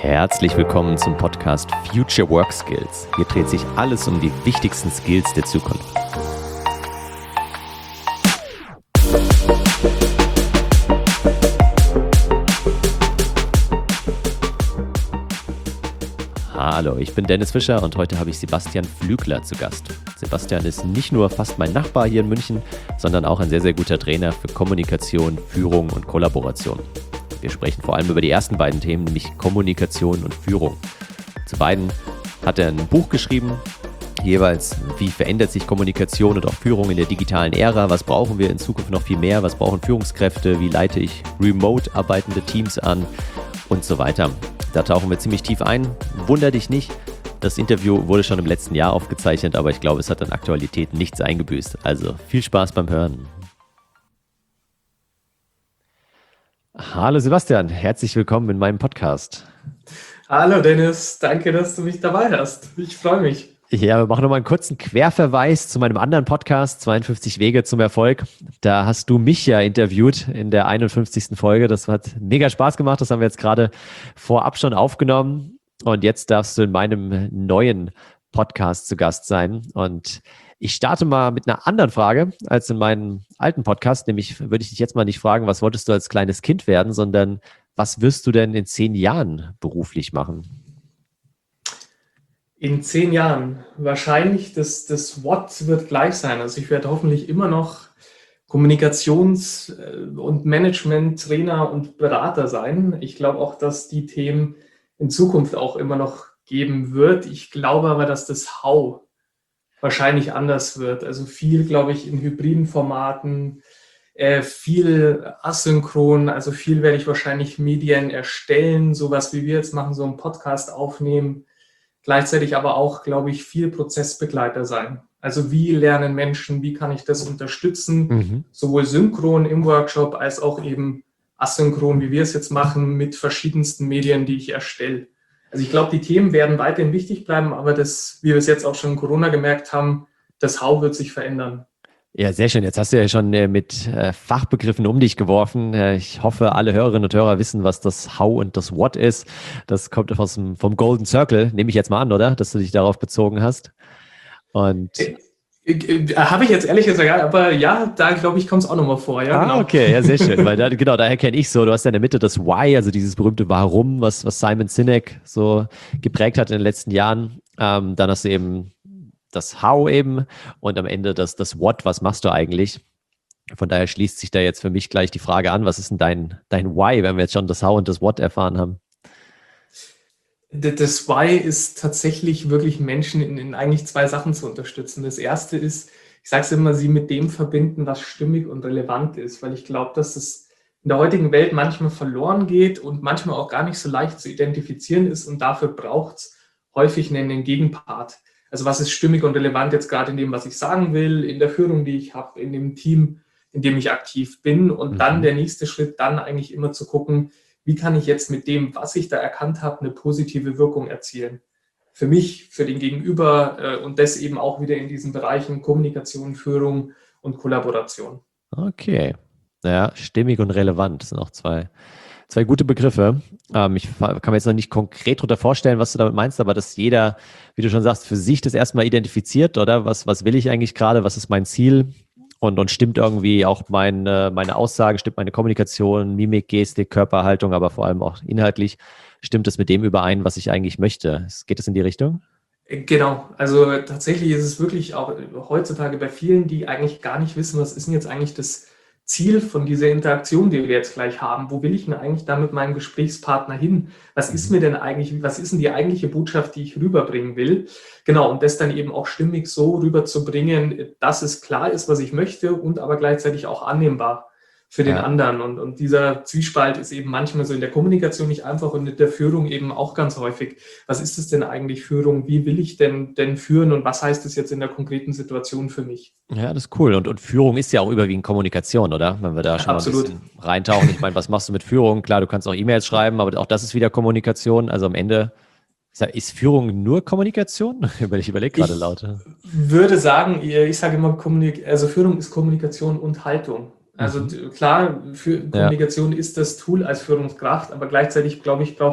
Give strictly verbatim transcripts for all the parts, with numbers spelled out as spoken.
Herzlich willkommen zum Podcast Future Work Skills. Hier dreht sich alles um die wichtigsten Skills der Zukunft. Hallo, ich bin Dennis Fischer und heute habe ich Sebastian Flügler zu Gast. Sebastian ist nicht nur fast mein Nachbar hier in München, sondern auch ein sehr, sehr guter Trainer für Kommunikation, Führung und Kollaboration. Wir sprechen vor allem über die ersten beiden Themen, nämlich Kommunikation und Führung. Zu beiden hat er ein Buch geschrieben, jeweils wie verändert sich Kommunikation und auch Führung in der digitalen Ära, was brauchen wir in Zukunft noch viel mehr, was brauchen Führungskräfte, wie leite ich remote arbeitende Teams an und so weiter. Da tauchen wir ziemlich tief ein. Wunder dich nicht, das Interview wurde schon im letzten Jahr aufgezeichnet, aber ich glaube, es hat an Aktualität nichts eingebüßt. Also viel Spaß beim Hören. Hallo Sebastian, herzlich willkommen in meinem Podcast. Hallo Dennis, danke, dass du mich dabei hast. Ich freue mich. Ja, wir machen nochmal einen kurzen Querverweis zu meinem anderen Podcast, zweiundfünfzig Wege zum Erfolg. Da hast du mich ja interviewt in der einundfünfzigsten Folge. Das hat mega Spaß gemacht, das haben wir jetzt gerade vorab schon aufgenommen. Und jetzt darfst du in meinem neuen Podcast zu Gast sein. Und ich starte mal mit einer anderen Frage als in meinem alten Podcast. Nämlich würde ich dich jetzt mal nicht fragen, was wolltest du als kleines Kind werden, sondern was wirst du denn in zehn Jahren beruflich machen? In zehn Jahren wahrscheinlich das, das What wird gleich sein. Also ich werde hoffentlich immer noch Kommunikations- und Management-Trainer und Berater sein. Ich glaube auch, dass die Themen in Zukunft auch immer noch geben wird. Ich glaube aber, dass das How wahrscheinlich anders wird. Also viel, glaube ich, in hybriden Formaten, äh, viel asynchron, also viel werde ich wahrscheinlich Medien erstellen, sowas wie wir jetzt machen, so einen Podcast aufnehmen. Gleichzeitig aber auch, glaube ich, viel Prozessbegleiter sein. Also wie lernen Menschen, wie kann ich das unterstützen, mhm. sowohl synchron im Workshop als auch eben asynchron, wie wir es jetzt machen, mit verschiedensten Medien, die ich erstelle. Also ich glaube, die Themen werden weiterhin wichtig bleiben, aber das, wie wir es jetzt auch schon in Corona gemerkt haben, das How wird sich verändern. Ja, sehr schön. Jetzt hast du ja schon äh, mit äh, Fachbegriffen um dich geworfen. Äh, ich hoffe, alle Hörerinnen und Hörer wissen, was das How und das What ist. Das kommt aus dem, vom Golden Circle, nehme ich jetzt mal an, oder? Dass du dich darauf bezogen hast. Und äh, äh, habe ich jetzt ehrlich gesagt, aber ja, da glaube ich, kommt es auch nochmal vor. Ja, ah, genau. Okay, ja, sehr schön. Weil da, genau, daher kenne ich so, du hast ja in der Mitte das Why, also dieses berühmte Warum, was, was Simon Sinek so geprägt hat in den letzten Jahren. Ähm, dann hast du eben das How eben und am Ende das, das What, was machst du eigentlich? Von daher schließt sich da jetzt für mich gleich die Frage an, was ist denn dein, dein Why, wenn wir jetzt schon das How und das What erfahren haben? Das Why ist tatsächlich wirklich Menschen in, in eigentlich zwei Sachen zu unterstützen. Das erste ist, ich sage es immer, sie mit dem verbinden, was stimmig und relevant ist, weil ich glaube, dass es in der heutigen Welt manchmal verloren geht und manchmal auch gar nicht so leicht zu identifizieren ist und dafür braucht es häufig einen Gegenpart. Also was ist stimmig und relevant jetzt gerade in dem, was ich sagen will, in der Führung, die ich habe, in dem Team, in dem ich aktiv bin und mhm. dann der nächste Schritt, dann eigentlich immer zu gucken, wie kann ich jetzt mit dem, was ich da erkannt habe, eine positive Wirkung erzielen. Für mich, für den Gegenüber äh, und das eben auch wieder in diesen Bereichen Kommunikation, Führung und Kollaboration. Okay, ja, stimmig und relevant, das sind auch zwei Zwei gute Begriffe. Ähm, ich kann mir jetzt noch nicht konkret darunter vorstellen, was du damit meinst, aber dass jeder, wie du schon sagst, für sich das erstmal identifiziert, oder? Was, was will ich eigentlich gerade? Was ist mein Ziel? Und, und stimmt irgendwie auch meine, meine Aussage, stimmt meine Kommunikation, Mimik, Gestik, Körperhaltung, aber vor allem auch inhaltlich, stimmt es mit dem überein, was ich eigentlich möchte? Geht es in die Richtung? Genau, also tatsächlich ist es wirklich auch heutzutage bei vielen, die eigentlich gar nicht wissen, was ist denn jetzt eigentlich das Ziel von dieser Interaktion, die wir jetzt gleich haben. Wo will ich denn eigentlich da mit meinem Gesprächspartner hin? Was ist mir denn eigentlich, was ist denn die eigentliche Botschaft, die ich rüberbringen will? Genau, und das dann eben auch stimmig so rüberzubringen, dass es klar ist, was ich möchte und aber gleichzeitig auch annehmbar für den ja. anderen. Und, und dieser Zwiespalt ist eben manchmal so in der Kommunikation nicht einfach und in der Führung eben auch ganz häufig. Was ist es denn eigentlich Führung? Wie will ich denn, denn führen und was heißt es jetzt in der konkreten Situation für mich? Ja, das ist cool. Und, und Führung ist ja auch überwiegend Kommunikation, oder? Wenn wir da schon Absolut. mal ein bisschen reintauchen. Ich meine, was machst du mit Führung? Klar, du kannst auch E-Mails schreiben, aber auch das ist wieder Kommunikation. Also am Ende, ist Führung nur Kommunikation? Ich überlege gerade laut. Ich würde sagen, ich sage immer, also Führung ist Kommunikation und Haltung. Also mhm. klar, für Kommunikation ja. ist das Tool als Führungskraft, aber gleichzeitig, glaube ich, braucht es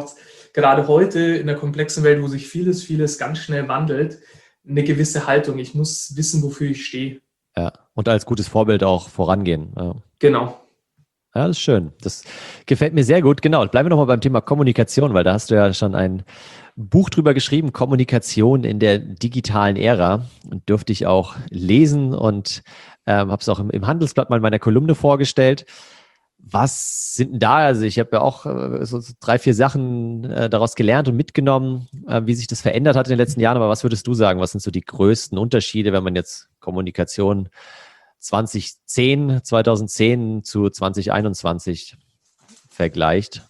gerade heute in der komplexen Welt, wo sich vieles, vieles ganz schnell wandelt, eine gewisse Haltung. Ich muss wissen, wofür ich stehe. Ja, und als gutes Vorbild auch vorangehen. Ja. Genau. Ja, das ist schön. Das gefällt mir sehr gut. Genau. Bleiben wir nochmal beim Thema Kommunikation, weil da hast du ja schon ein Buch drüber geschrieben, Kommunikation in der digitalen Ära. Und dürfte ich auch lesen und ähm, habe es auch im, im Handelsblatt mal in meiner Kolumne vorgestellt. Was sind denn da? Also ich habe ja auch äh, so drei, vier Sachen äh, daraus gelernt und mitgenommen, äh, wie sich das verändert hat in den letzten Jahren. Aber was würdest du sagen? Was sind so die größten Unterschiede, wenn man jetzt Kommunikation zwanzig zehn, zwanzig zehn zu zwanzig einundzwanzig vergleicht?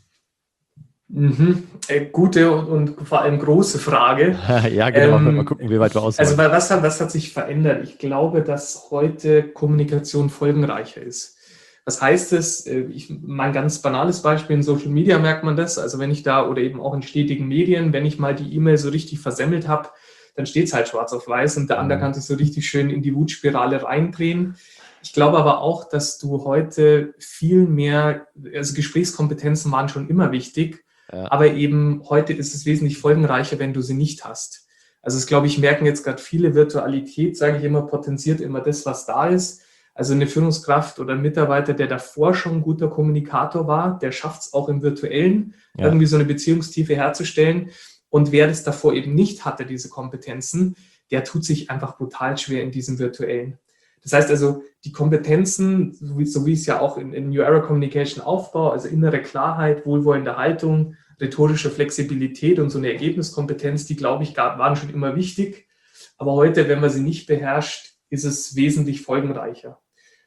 Mhm. Äh, gute und, und vor allem große Frage. Ja, genau. Ähm, mal gucken, wie weit wir ausholen. Also was hat, was hat sich verändert? Ich glaube, dass heute Kommunikation folgenreicher ist. Was heißt es? Ich, mein ganz banales Beispiel, in Social Media merkt man das. Also wenn ich da oder eben auch in stetigen Medien, wenn ich mal die E-Mail so richtig versemmelt habe, dann steht es halt schwarz auf weiß und der andere kann sich so richtig schön in die Wutspirale reindrehen. Ich glaube aber auch, dass du heute viel mehr, also Gesprächskompetenzen waren schon immer wichtig, ja. Aber eben heute ist es wesentlich folgenreicher, wenn du sie nicht hast. Also das, glaube ich, merken jetzt gerade viele. Virtualität, sage ich immer, potenziert immer das, was da ist. Also eine Führungskraft oder ein Mitarbeiter, der davor schon ein guter Kommunikator war, der schafft es auch im Virtuellen, ja. irgendwie so eine Beziehungstiefe herzustellen. Und wer das davor eben nicht hatte, diese Kompetenzen, der tut sich einfach brutal schwer in diesem Virtuellen. Das heißt also, die Kompetenzen, so wie, so wie ich es ja auch in, in New Era Communication aufbaue, also innere Klarheit, wohlwollende Haltung, rhetorische Flexibilität und so eine Ergebniskompetenz, die, glaube ich, waren schon immer wichtig. Aber heute, wenn man sie nicht beherrscht, ist es wesentlich folgenreicher.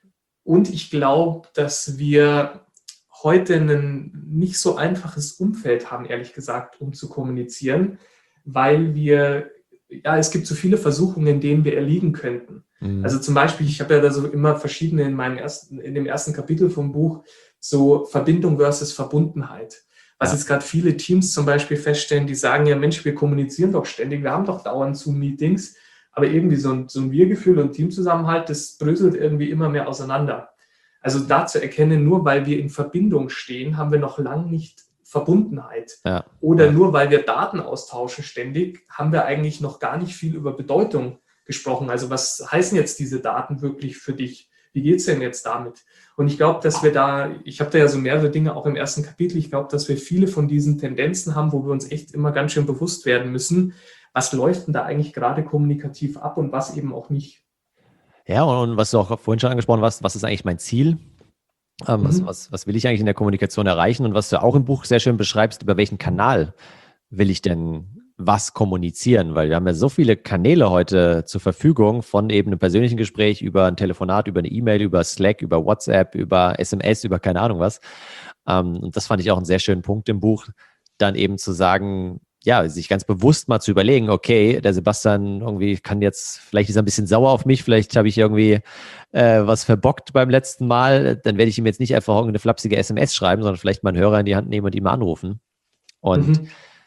Und ich glaube, dass wir heute ein nicht so einfaches Umfeld haben, ehrlich gesagt, um zu kommunizieren, weil wir, ja, es gibt so viele Versuchungen, denen wir erliegen könnten. Mhm. Also zum Beispiel, ich habe ja da so immer verschiedene in meinem ersten, in dem ersten Kapitel vom Buch, so Verbindung versus Verbundenheit. Was ja. jetzt gerade viele Teams zum Beispiel feststellen, die sagen ja, Mensch, wir kommunizieren doch ständig, wir haben doch dauernd Zoom-Meetings, aber irgendwie so ein, so ein Wir-Gefühl und Teamzusammenhalt, das bröselt irgendwie immer mehr auseinander. Also da zu erkennen, nur weil wir in Verbindung stehen, haben wir noch lange nicht Verbundenheit. Ja. Oder ja. nur weil wir Daten austauschen ständig, haben wir eigentlich noch gar nicht viel über Bedeutung gesprochen. Also was heißen jetzt diese Daten wirklich für dich? Wie geht es denn jetzt damit? Und ich glaube, dass wir da, ich habe da ja so mehrere Dinge auch im ersten Kapitel, ich glaube, dass wir viele von diesen Tendenzen haben, wo wir uns echt immer ganz schön bewusst werden müssen, was läuft denn da eigentlich gerade kommunikativ ab und was eben auch nicht. Ja, und was du auch vorhin schon angesprochen hast, was ist eigentlich mein Ziel? Ähm, mhm. was, was, was will ich eigentlich in der Kommunikation erreichen? Und was du auch im Buch sehr schön beschreibst, über welchen Kanal will ich denn was kommunizieren? Weil wir haben ja so viele Kanäle heute zur Verfügung, von eben einem persönlichen Gespräch über ein Telefonat, über eine E-Mail, über Slack, über WhatsApp, über S M S, über keine Ahnung was. Ähm, und das fand ich auch einen sehr schönen Punkt im Buch, dann eben zu sagen, ja, sich ganz bewusst mal zu überlegen, okay, der Sebastian irgendwie kann jetzt, vielleicht ist er ein bisschen sauer auf mich, vielleicht habe ich irgendwie äh, was verbockt beim letzten Mal, dann werde ich ihm jetzt nicht einfach irgendeine flapsige S M S schreiben, sondern vielleicht mal einen Hörer in die Hand nehmen und ihn mal anrufen. Und mhm.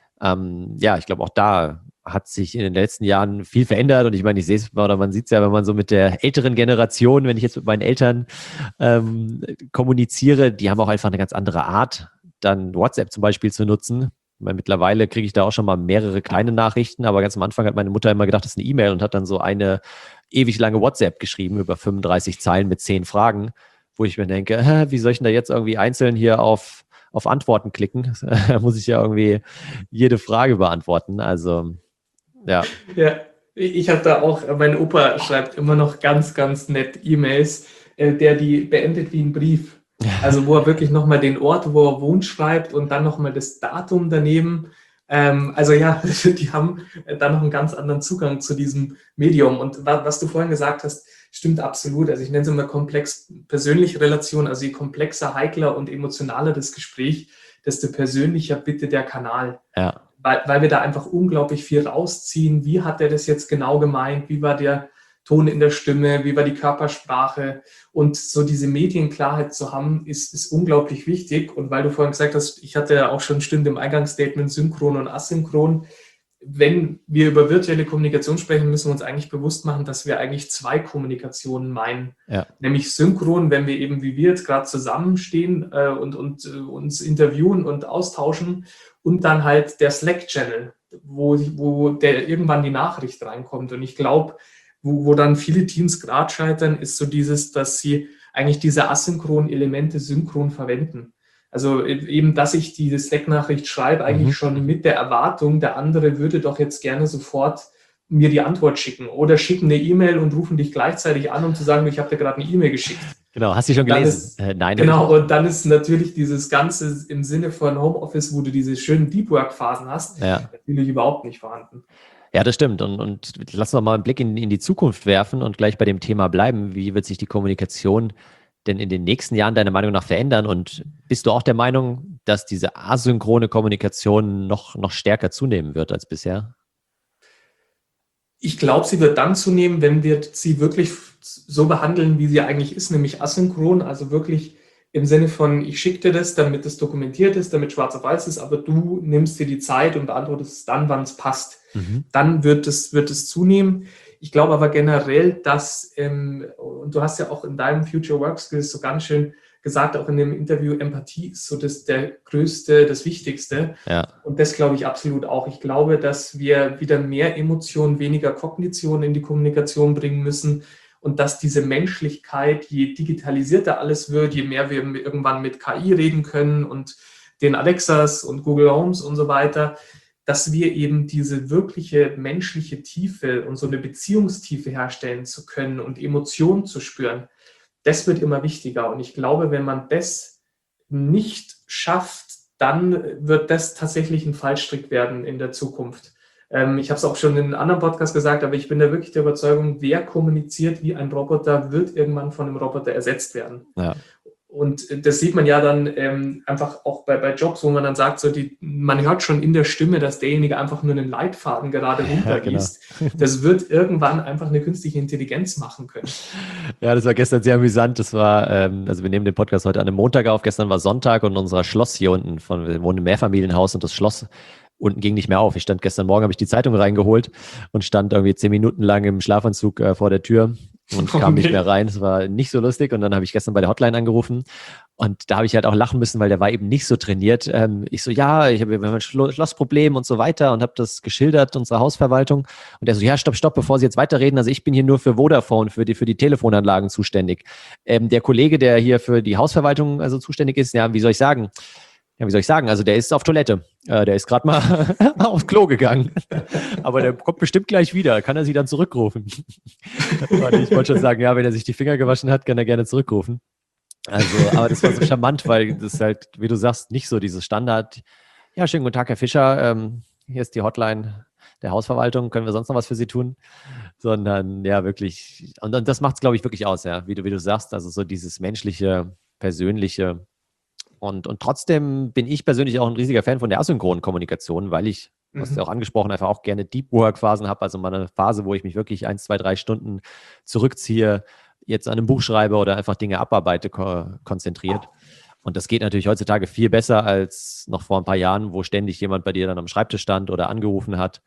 ähm, ja, ich glaube, auch da hat sich in den letzten Jahren viel verändert und ich meine, ich sehe es, oder man sieht es ja, wenn man so mit der älteren Generation, wenn ich jetzt mit meinen Eltern ähm, kommuniziere, die haben auch einfach eine ganz andere Art, dann WhatsApp zum Beispiel zu nutzen. Meine, mittlerweile kriege ich da auch schon mal mehrere kleine Nachrichten, aber ganz am Anfang hat meine Mutter immer gedacht, das ist eine E-Mail und hat dann so eine ewig lange WhatsApp geschrieben über fünfunddreißig Zeilen mit zehn Fragen, wo ich mir denke, hä, wie soll ich denn da jetzt irgendwie einzeln hier auf, auf Antworten klicken? Da muss ich ja irgendwie jede Frage beantworten. Also, ja. Ja, ich habe da auch, mein Opa schreibt immer noch ganz, ganz nett E-Mails, der die beendet wie ein Brief. Also wo er wirklich nochmal den Ort, wo er wohnt, schreibt und dann nochmal das Datum daneben. Ähm, also ja, die haben da noch einen ganz anderen Zugang zu diesem Medium. Und was du vorhin gesagt hast, stimmt absolut. Also ich nenne es immer komplex persönliche Relation. Also je komplexer, heikler und emotionaler das Gespräch, desto persönlicher bitte der Kanal. Ja. Weil, weil wir da einfach unglaublich viel rausziehen. Wie hat er das jetzt genau gemeint? Wie war der Ton in der Stimme, wie war die Körpersprache und so diese Medienklarheit zu haben, ist, ist unglaublich wichtig. Und weil du vorhin gesagt hast, ich hatte ja auch schon Stimmen im Eingangsstatement synchron und asynchron. wenn wir über virtuelle Kommunikation sprechen, müssen wir uns eigentlich bewusst machen, dass wir eigentlich zwei Kommunikationen meinen. Ja. Nämlich synchron, wenn wir eben wie wir jetzt gerade zusammenstehen äh, und, und äh, uns interviewen und austauschen, und dann halt der Slack-Channel, wo, wo der irgendwann die Nachricht reinkommt. Und ich glaube, wo, wo dann viele Teams gerade scheitern, ist so dieses, dass sie eigentlich diese asynchronen Elemente synchron verwenden. Also eben, dass ich diese Slack-Nachricht schreibe, eigentlich mhm. schon mit der Erwartung, der andere würde doch jetzt gerne sofort mir die Antwort schicken oder schicken eine E-Mail und rufen dich gleichzeitig an, um zu sagen, ich habe dir gerade eine E-Mail geschickt. Genau, hast du schon gelesen? Ist, äh, nein. Genau, und dann ist natürlich dieses Ganze im Sinne von Homeoffice, wo du diese schönen Deep Work-Phasen hast, ja. natürlich überhaupt nicht vorhanden. Ja, das stimmt. Und, und lass uns mal einen Blick in, in die Zukunft werfen und gleich bei dem Thema bleiben. Wie wird sich die Kommunikation denn in den nächsten Jahren deiner Meinung nach verändern? Und bist du auch der Meinung, dass diese asynchrone Kommunikation noch, noch stärker zunehmen wird als bisher? Ich glaube, sie wird dann zunehmen, wenn wir sie wirklich so behandeln, wie sie eigentlich ist, nämlich asynchron, also wirklich im Sinne von, ich schicke dir das, damit es dokumentiert ist, damit schwarz auf weiß ist, aber du nimmst dir die Zeit und beantwortest es dann, wann es passt. Mhm. Dann wird es, wird es zunehmen. Ich glaube aber generell, dass, ähm, und du hast ja auch in deinem Future Work Skills so ganz schön gesagt, auch in dem Interview, Empathie ist so das, der größte, das Wichtigste. Ja. Und das glaube ich absolut auch. Ich glaube, dass wir wieder mehr Emotionen, weniger Kognition in die Kommunikation bringen müssen und dass diese Menschlichkeit, je digitalisierter alles wird, je mehr wir irgendwann mit K I reden können und den Alexas und Google Homes und so weiter, dass wir eben diese wirkliche menschliche Tiefe und so eine Beziehungstiefe herstellen zu können und Emotionen zu spüren, das wird immer wichtiger. Und ich glaube, wenn man das nicht schafft, dann wird das tatsächlich ein Fallstrick werden in der Zukunft. Ähm, ich habe es auch schon in einem anderen Podcast gesagt, aber ich bin da wirklich der Überzeugung, wer kommuniziert wie ein Roboter, wird irgendwann von einem Roboter ersetzt werden. Ja. Und das sieht man ja dann ähm, einfach auch bei, bei Jobs, wo man dann sagt, so die, man hört schon in der Stimme, dass derjenige einfach nur einen Leitfaden gerade runterliest. Ja, genau. Das wird irgendwann einfach eine künstliche Intelligenz machen können. Ja, das war gestern sehr amüsant. Das war, ähm, also wir nehmen den Podcast heute an einem Montag auf, gestern war Sonntag und unser Schloss hier unten, von, wir wohnen im Mehrfamilienhaus und das Schloss unten ging nicht mehr auf. Ich stand gestern Morgen, habe ich die Zeitung reingeholt und stand irgendwie zehn Minuten lang im Schlafanzug äh, vor der Tür und kam okay. nicht mehr rein. Es war nicht so lustig und dann habe ich gestern bei der Hotline angerufen und da habe ich halt auch lachen müssen, weil der war eben nicht so trainiert. Ähm, ich so, ja, ich habe ein Schlossproblem und so weiter und habe das geschildert, unsere Hausverwaltung. Und er so, ja, stopp, stopp, bevor Sie jetzt weiterreden. Also ich bin hier nur für Vodafone, für die, für die Telefonanlagen zuständig. Ähm, der Kollege, der hier für die Hausverwaltung also zuständig ist, ja, wie soll ich sagen? Ja, wie soll ich sagen? Also der ist auf Toilette. Äh, der ist gerade mal aufs Klo gegangen. Aber der kommt bestimmt gleich wieder. Kann er sie dann zurückrufen? Ich wollte schon sagen, ja, wenn er sich die Finger gewaschen hat, kann er gerne zurückrufen. Also, aber das war so charmant, weil das halt, wie du sagst, nicht so dieses Standard. Ja, schönen guten Tag, Herr Fischer. Ähm, hier ist die Hotline der Hausverwaltung. Können wir sonst noch was für Sie tun? Sondern ja, wirklich. Und, und das macht es, glaube ich, wirklich aus, ja, wie du, wie du sagst. Also so dieses menschliche, persönliche. Und, und trotzdem bin ich persönlich auch ein riesiger Fan von der asynchronen Kommunikation, weil ich, du hast ja auch angesprochen, einfach auch gerne Deep Work Phasen habe, also mal eine Phase, wo ich mich wirklich ein, zwei, drei Stunden zurückziehe, jetzt an einem Buch schreibe oder einfach Dinge abarbeite, ko- konzentriert. Und das geht natürlich heutzutage viel besser als noch vor ein paar Jahren, wo ständig jemand bei dir dann am Schreibtisch stand oder angerufen hat.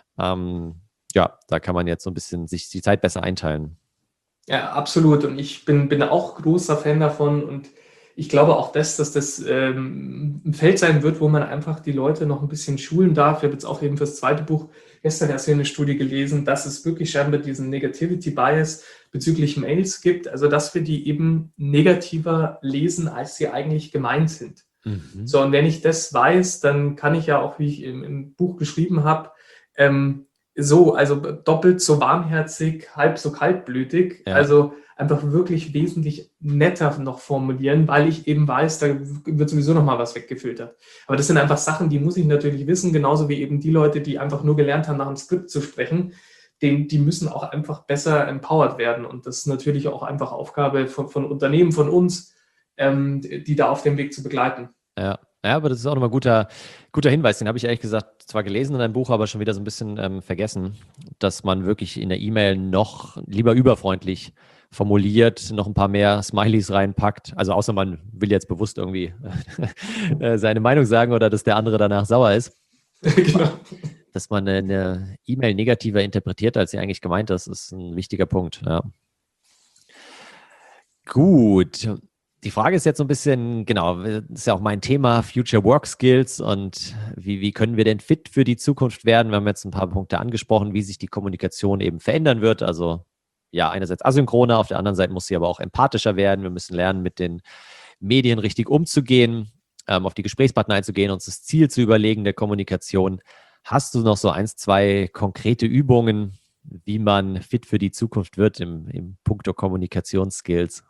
Ähm, ja, da kann man jetzt so ein bisschen sich die Zeit besser einteilen. Ja, absolut. Und ich bin, bin auch großer Fan davon und ich glaube auch, dass, dass das ähm, ein Feld sein wird, wo man einfach die Leute noch ein bisschen schulen darf. Ich habe jetzt auch eben fürs zweite Buch gestern erst hier eine Studie gelesen, dass es wirklich scheinbar diesen Negativity Bias bezüglich Mails gibt. Also, dass wir die eben negativer lesen, als sie eigentlich gemeint sind. Mhm. So, und wenn ich das weiß, dann kann ich ja auch, wie ich im, im Buch geschrieben habe, ähm, so, also doppelt so warmherzig, halb so kaltblütig. Ja. Also einfach wirklich wesentlich netter noch formulieren, weil ich eben weiß, da wird sowieso noch mal was weggefiltert. Aber das sind einfach Sachen, die muss ich natürlich wissen, genauso wie eben die Leute, die einfach nur gelernt haben, nach einem Skript zu sprechen, die, die müssen auch einfach besser empowered werden. Und das ist natürlich auch einfach Aufgabe von, von Unternehmen, von uns, ähm, die da auf dem Weg zu begleiten. Ja. Ja, aber das ist auch nochmal ein guter, guter Hinweis. Den habe ich ehrlich gesagt zwar gelesen in deinem Buch, aber schon wieder so ein bisschen ähm, vergessen, dass man wirklich in der E-Mail noch lieber überfreundlich formuliert, noch ein paar mehr Smileys reinpackt. Also außer man will jetzt bewusst irgendwie äh, seine Meinung sagen oder dass der andere danach sauer ist. Genau. dass man eine E-Mail negativer interpretiert, als sie eigentlich gemeint ist, ist ein wichtiger Punkt. Ja. Gut. Die Frage ist jetzt so ein bisschen, genau, das ist ja auch mein Thema, Future Work Skills und wie, wie können wir denn fit für die Zukunft werden? Wir haben jetzt ein paar Punkte angesprochen, wie sich die Kommunikation eben verändern wird. Also ja, einerseits asynchroner, auf der anderen Seite muss sie aber auch empathischer werden. Wir müssen lernen, mit den Medien richtig umzugehen, ähm, auf die Gesprächspartner einzugehen, uns das Ziel zu überlegen der Kommunikation. Hast du noch so eins, zwei konkrete Übungen, wie man fit für die Zukunft wird im, im Punkto Kommunikationsskills?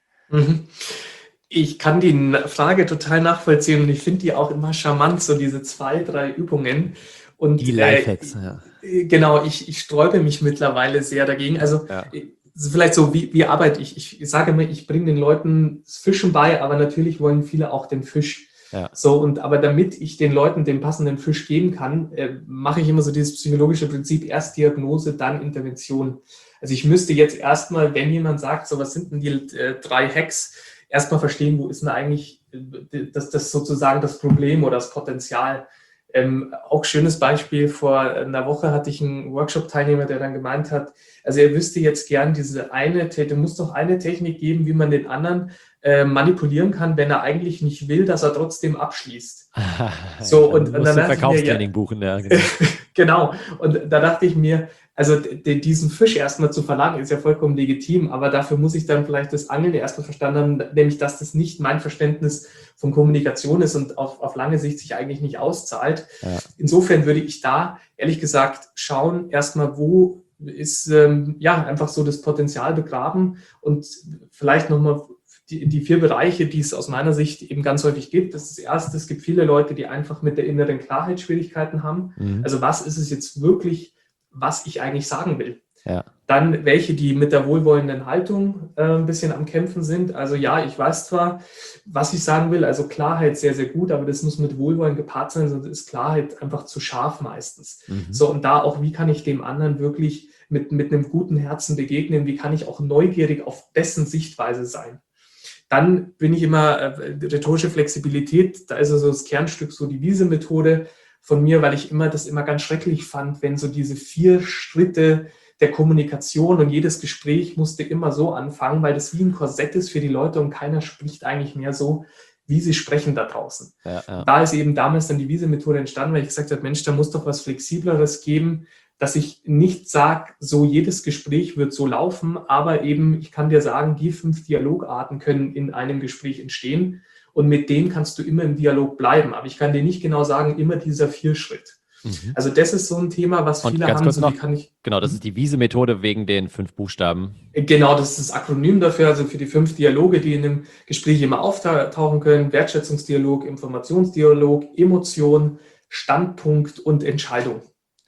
Ich kann die Frage total nachvollziehen und ich finde die auch immer charmant, so diese zwei, drei Übungen. Und die Lifehacks, äh, ja. Genau, ich, ich sträube mich mittlerweile sehr dagegen. Also Ja. Vielleicht so, wie, wie arbeite ich? Ich sage immer, ich bringe den Leuten das Fischen bei, aber natürlich wollen viele auch den Fisch. Ja. So, und aber damit ich den Leuten den passenden Fisch geben kann, äh, mache ich immer so dieses psychologische Prinzip, erst Diagnose, dann Intervention. Also ich müsste jetzt erstmal, wenn jemand sagt, so was sind denn die äh, drei Hacks, erstmal verstehen, wo ist denn eigentlich äh, das, das sozusagen das Problem oder das Potenzial. Ähm, auch schönes Beispiel, vor einer Woche hatte ich einen Workshop-Teilnehmer, der dann gemeint hat, also er wüsste jetzt gern diese eine, es muss doch eine Technik geben, wie man den anderen äh, manipulieren kann, wenn er eigentlich nicht will, dass er trotzdem abschließt. So, und, und dann dachte Verkaufstraining ich mir, buchen, ja. Genau. Genau, und da dachte ich mir, also d- diesen Fisch erstmal zu verlangen, ist ja vollkommen legitim, aber dafür muss ich dann vielleicht das Angeln erstmal verstanden haben, nämlich, dass das nicht mein Verständnis von Kommunikation ist und auf, auf lange Sicht sich eigentlich nicht auszahlt. Ja. Insofern würde ich da, ehrlich gesagt, schauen erstmal, wo ist ähm, ja einfach so das Potenzial begraben und vielleicht nochmal die, die vier Bereiche, die es aus meiner Sicht eben ganz häufig gibt. Das ist das Erste, es gibt viele Leute, die einfach mit der inneren Klarheit Schwierigkeiten haben. Mhm. Also was ist es jetzt wirklich, was ich eigentlich sagen will? Ja. Dann welche, die mit der wohlwollenden Haltung äh, ein bisschen am Kämpfen sind. Also ja, ich weiß zwar, was ich sagen will, also Klarheit sehr, sehr gut, aber das muss mit Wohlwollen gepaart sein, sonst ist Klarheit einfach zu scharf meistens. Mhm. So, und da auch, wie kann ich dem anderen wirklich mit, mit einem guten Herzen begegnen? Wie kann ich auch neugierig auf dessen Sichtweise sein? Dann bin ich immer äh, rhetorische Flexibilität, da ist also das Kernstück so die Wiese-Methode von mir, weil ich immer das immer ganz schrecklich fand, wenn so diese vier Schritte der Kommunikation und jedes Gespräch musste immer so anfangen, weil das wie ein Korsett ist für die Leute und keiner spricht eigentlich mehr so, wie sie sprechen da draußen. Ja, ja. Da ist eben damals dann die Wiese-Methode entstanden, weil ich gesagt habe, Mensch, da muss doch was Flexibleres geben, dass ich nicht sage, so jedes Gespräch wird so laufen, aber eben, ich kann dir sagen, die fünf Dialogarten können in einem Gespräch entstehen und mit denen kannst du immer im Dialog bleiben. Aber ich kann dir nicht genau sagen, immer dieser Vier-Schritt. Mhm. Also das ist so ein Thema, was Und viele ganz haben. kurz So, noch, wie kann ich, genau, das ist die Wiese-Methode wegen den fünf Buchstaben. Genau, das ist das Akronym dafür, also für die fünf Dialoge, die in einem Gespräch immer auftauchen können. Wertschätzungsdialog, Informationsdialog, Emotion, Standpunkt und Entscheidung.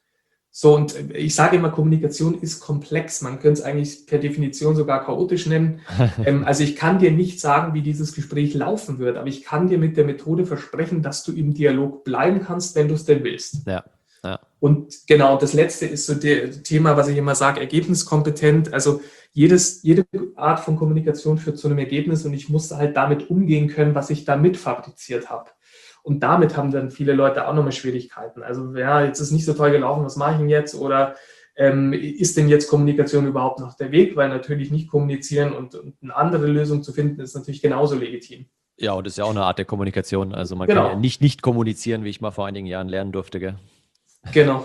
So, und ich sage immer, Kommunikation ist komplex. Man könnte es eigentlich per Definition sogar chaotisch nennen. ähm, also ich kann dir nicht sagen, wie dieses Gespräch laufen wird, aber ich kann dir mit der Methode versprechen, dass du im Dialog bleiben kannst, wenn du es denn willst. Ja, ja. Und genau, das letzte ist so das Thema, was ich immer sage, ergebniskompetent. Also jedes, jede Art von Kommunikation führt zu einem Ergebnis und ich muss halt damit umgehen können, was ich da mitfabriziert habe. Und damit haben dann viele Leute auch nochmal Schwierigkeiten. Also ja, jetzt ist nicht so toll gelaufen, was mache ich denn jetzt? Oder ähm, ist denn jetzt Kommunikation überhaupt noch der Weg? Weil natürlich nicht kommunizieren und, und eine andere Lösung zu finden, ist natürlich genauso legitim. Ja, und das ist ja auch eine Art der Kommunikation. Also man Genau. kann ja nicht nicht kommunizieren, wie ich mal vor einigen Jahren lernen durfte, gell? Genau.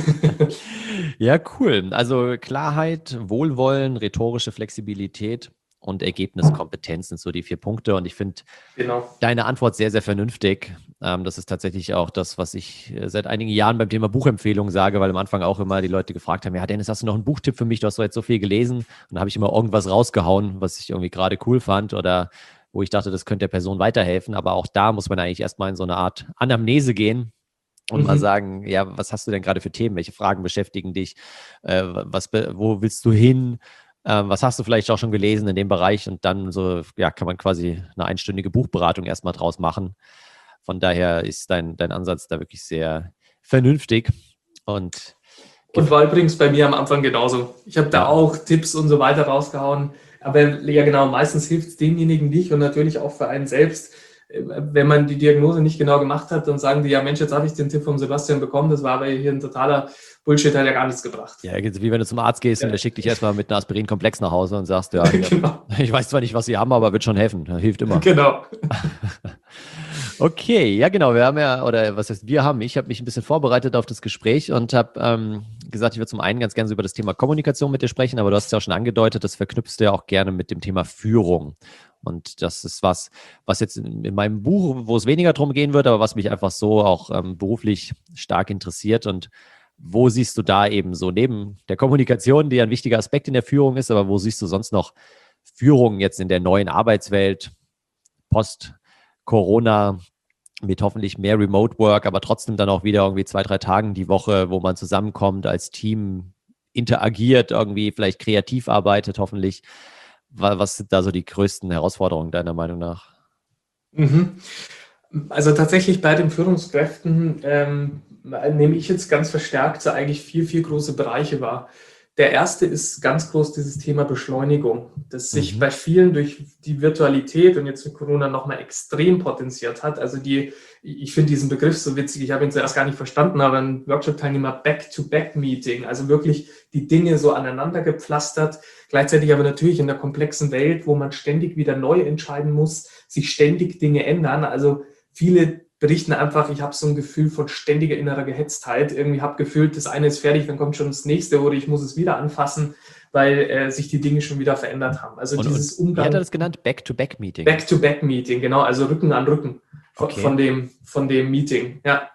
Ja, cool. Also Klarheit, Wohlwollen, rhetorische Flexibilität und Ergebniskompetenz sind so die vier Punkte. Und ich finde Genau. deine Antwort sehr, sehr vernünftig. Ähm, das ist tatsächlich auch das, was ich äh, seit einigen Jahren beim Thema Buchempfehlungen sage, weil am Anfang auch immer die Leute gefragt haben, ja Dennis, hast du noch einen Buchtipp für mich? Du hast doch jetzt so viel gelesen. Und dann habe ich immer irgendwas rausgehauen, was ich irgendwie gerade cool fand oder wo ich dachte, das könnte der Person weiterhelfen. Aber auch da muss man eigentlich erstmal in so eine Art Anamnese gehen und Mhm. mal sagen, ja, was hast du denn gerade für Themen? Welche Fragen beschäftigen dich? Äh, was, be- wo willst du hin? Ähm, was hast du vielleicht auch schon gelesen in dem Bereich? Und dann so, ja, kann man quasi eine einstündige Buchberatung erstmal draus machen. Von daher ist dein, dein Ansatz da wirklich sehr vernünftig. Und Und war übrigens bei mir am Anfang genauso. Ich habe da Ja. auch Tipps und so weiter rausgehauen. Aber ja genau, meistens hilft es demjenigen nicht und natürlich auch für einen selbst. wenn man die Diagnose nicht genau gemacht hat, dann sagen die, ja Mensch, jetzt habe ich den Tipp vom Sebastian bekommen, das war aber hier ein totaler Bullshit, hat ja gar nichts gebracht. Ja, wie wenn du zum Arzt gehst ja. und der schickt dich erstmal mit einem Aspirin-Komplex nach Hause und sagst, ja, hier, genau. ich weiß zwar nicht, was sie haben, aber wird schon helfen, hilft immer. Genau. Okay, ja genau, wir haben ja, oder was heißt wir haben, ich habe mich ein bisschen vorbereitet auf das Gespräch und habe ähm, gesagt, ich würde zum einen ganz gerne so über das Thema Kommunikation mit dir sprechen, aber du hast es ja auch schon angedeutet, das verknüpfst du ja auch gerne mit dem Thema Führung. Und das ist was, was jetzt in, in meinem Buch, wo es weniger drum gehen wird, aber was mich einfach so auch ähm, beruflich stark interessiert. Und wo siehst du da eben so neben der Kommunikation, die ein wichtiger Aspekt in der Führung ist, aber wo siehst du sonst noch Führung jetzt in der neuen Arbeitswelt, Post-Corona, mit hoffentlich mehr Remote Work, aber trotzdem dann auch wieder irgendwie zwei, drei Tagen die Woche, wo man zusammenkommt, als Team interagiert, irgendwie vielleicht kreativ arbeitet, hoffentlich. Was sind da so die größten Herausforderungen deiner Meinung nach? Mhm. Also tatsächlich bei den Führungskräften ähm, nehme ich jetzt ganz verstärkt so eigentlich vier, vier große Bereiche wahr. Der erste ist ganz groß dieses Thema Beschleunigung, das sich mhm. bei vielen durch die Virtualität und jetzt mit Corona nochmal extrem potenziert hat. Also die, ich finde diesen Begriff so witzig, ich habe ihn zuerst gar nicht verstanden, aber ein Workshop-Teilnehmer Back-to-Back-Meeting, also wirklich die Dinge so aneinander gepflastert, gleichzeitig aber natürlich in der komplexen Welt, wo man ständig wieder neu entscheiden muss, sich ständig Dinge ändern. Also viele berichten einfach, ich habe so ein Gefühl von ständiger innerer Gehetztheit. Irgendwie habe gefühlt, das eine ist fertig, dann kommt schon das nächste oder ich muss es wieder anfassen, weil äh, sich die Dinge schon wieder verändert haben. Also und, dieses und Umgang. Wie hat er das genannt? Back-to-Back-Meeting. Back-to-Back-Meeting, genau, also Rücken an Rücken okay. von, dem, von dem Meeting. Ja.